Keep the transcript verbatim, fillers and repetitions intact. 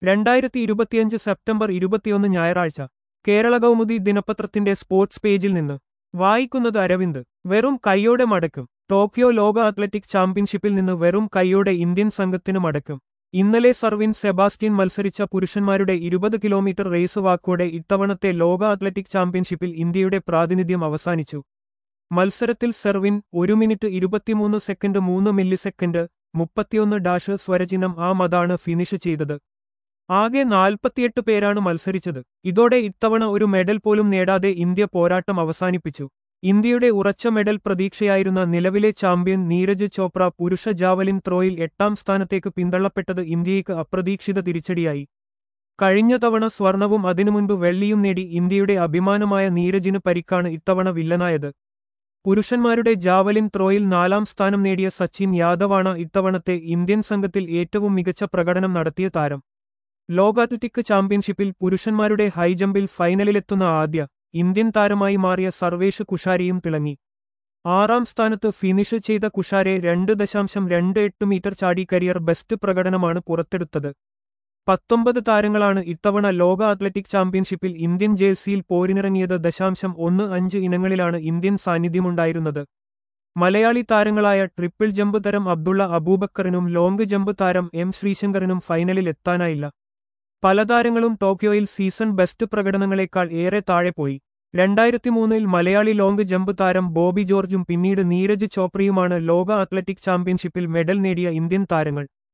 രണ്ടായിരത്തി ഇരുപത്തിയഞ്ച് സെപ്റ്റംബർ ഇരുപത്തിയൊന്ന് ഞായറാഴ്ച കേരള കൗമുദി ദിനപത്രത്തിന്റെ സ്പോർട്സ് പേജിൽ നിന്ന് വായിക്കുന്നത് അരവിന്ദ്. വെറും കൈയോടെ മടക്കും. ടോക്കിയോ ലോക അത്ലറ്റിക് ചാമ്പ്യൻഷിപ്പിൽ നിന്ന് വെറും കൈയോടെ ഇന്ത്യൻ സംഘത്തിന് മടക്കും. ഇന്നലെ സർവിൻ സെബാസ്റ്റ്യൻ മത്സരിച്ച പുരുഷന്മാരുടെ ഇരുപത് കിലോമീറ്റർ റേസ് വാക്കോടെ ഇത്തവണത്തെ ലോക അത്ലറ്റിക് ചാമ്പ്യൻഷിപ്പിൽ ഇന്ത്യയുടെ പ്രാതിനിധ്യം അവസാനിച്ചു. മത്സരത്തിൽ സെർവിൻ ഒരു മിനിറ്റ് ഇരുപത്തിമൂന്ന് സെക്കൻഡ് മൂന്ന് മില്ലിസെക്കൻഡ് മുപ്പത്തിയൊന്ന് ഡാഷ് സ്വരചിഹ്നം ആ മതാണ് ഫിനിഷ് ചെയ്തത്. ആകെ നാൽപ്പത്തിയെട്ട് പേരാണ് മത്സരിച്ചത്. ഇതോടെ ഇത്തവണ ഒരു മെഡൽ പോലും നേടാതെ ഇന്ത്യ പോരാട്ടം അവസാനിപ്പിച്ചു. ഇന്ത്യയുടെ ഉറച്ച മെഡൽ പ്രതീക്ഷയായിരുന്ന നിലവിലെ ചാമ്പ്യൻ നീരജ് ചോപ്ര പുരുഷ ജാവലിൻ ത്രോയിൽ എട്ടാം സ്ഥാനത്തേക്ക് പിന്തള്ളപ്പെട്ടത് ഇന്ത്യയ്ക്ക് അപ്രതീക്ഷിത തിരിച്ചടിയായി. കഴിഞ്ഞ തവണ സ്വർണവും അതിനുമുൻപ് വെള്ളിയും നേടി ഇന്ത്യയുടെ അഭിമാനമായ നീരജിന് പരിക്കാണ് ഇത്തവണ വില്ലനായത്. പുരുഷന്മാരുടെ ജാവലിൻ ത്രോയിൽ നാലാം സ്ഥാനം നേടിയ സച്ചിൻ യാദവാണ് ഇത്തവണത്തെ ഇന്ത്യൻ സംഘത്തിൽ ഏറ്റവും മികച്ച പ്രകടനം നടത്തിയ താരം. ലോക അത്ലറ്റിക് ചാമ്പ്യൻഷിപ്പിൽ പുരുഷന്മാരുടെ ഹൈജമ്പിൽ ഫൈനലിലെത്തുന്ന ആദ്യ ഇന്ത്യൻ താരമായി മാറിയ സർവേഷ് കുഷാരെയും തിളങ്ങി. ആറാം സ്ഥാനത്ത് ഫിനിഷ് ചെയ്ത കുഷാരെ രണ്ട് ദശാംശം രണ്ട് എട്ട് മീറ്റർ ചാടി കരിയർ ബെസ്റ്റ് പ്രകടനമാണ് പുറത്തെടുത്തത്. പത്തൊമ്പത് താരങ്ങളാണ് ഇത്തവണ ലോക അത്ലറ്റിക് ചാമ്പ്യൻഷിപ്പിൽ ഇന്ത്യൻ ജേഴ്സിയിൽ പോരിനിറങ്ങിയത്. ദശാംശം ഒന്ന് അഞ്ച് ഇനങ്ങളിലാണ് ഇന്ത്യൻ സാന്നിധ്യമുണ്ടായിരുന്നത്. മലയാളി താരങ്ങളായ ട്രിപ്പിൾ ജമ്പ് താരം അബ്ദുള്ള അബൂബക്കറിനും ലോങ് ജമ്പ് താരം എം ശ്രീശങ്കറിനും ഫൈനലിൽ എത്താനായില്ല. പല താരങ്ങളും ടോക്കിയോയിൽ സീസൺ ബെസ്റ്റ് പ്രകടനങ്ങളെക്കാൾ ഏറെ താഴെ പോയി. രണ്ടായിരത്തി മൂന്നിൽ മലയാളി ലോങ് ജമ്പ് താരം ബോബി ജോർജും പിന്നീട് നീരജ് ചോപ്രയുമാണ് ലോക അത്ലറ്റിക് ചാമ്പ്യൻഷിപ്പിൽ മെഡൽ നേടിയ ഇന്ത്യൻ താരങ്ങൾ.